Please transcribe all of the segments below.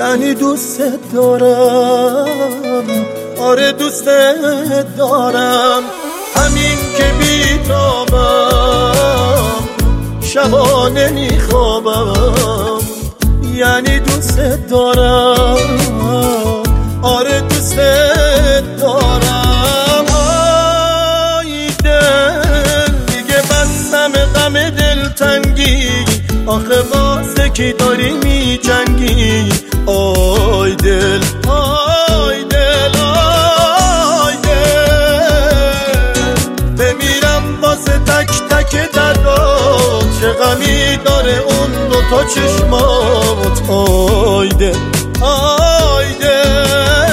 یعنی دوست دارم، آره دوست دارم. همین که بیتابم شبا نمیخوابم، یعنی دوست دارم، آره دوست دارم. آی دل دیگه بستم غم دلتنگی، آخه واسه کی داری می جنگی؟ آی دل آی دل آی دل، بمیرم واسه تک تک دردات، چه غمی داره اون دوتا چشمات. آی دل آی دل.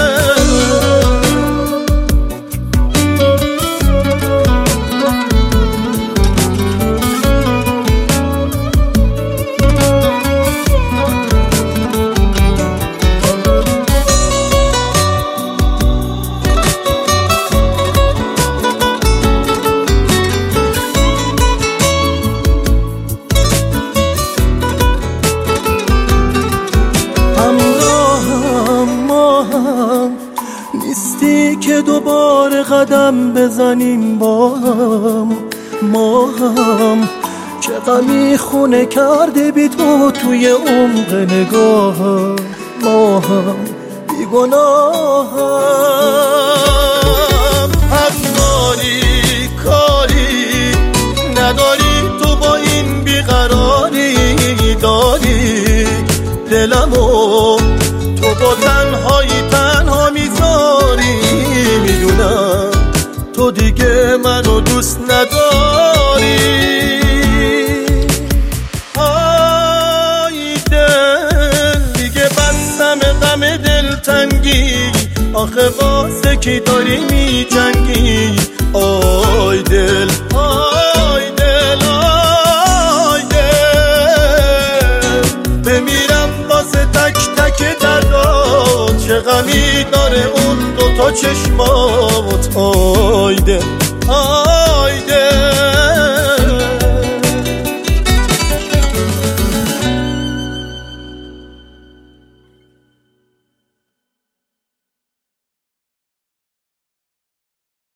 نیستی که دوباره قدم بزنیم با هم، ما هم چه غمی خونه کرده بی تو توی عمق نگاهم، ما هم بیگناهم. حق داری کاری نداری تو با این بیقراری، داری دلمو تو با تنهایی تنها میذاری. میدونم تو دیگه منو دوست نداری. آی دل دیگه بستم غم دلتنگی، آخه واسه کی داری می جنگی؟ آی دل آی دل آی دل، بمیرم واسه تک تک دردات، چه غمی داره اون دوتا چشمات. آی دل آی دل.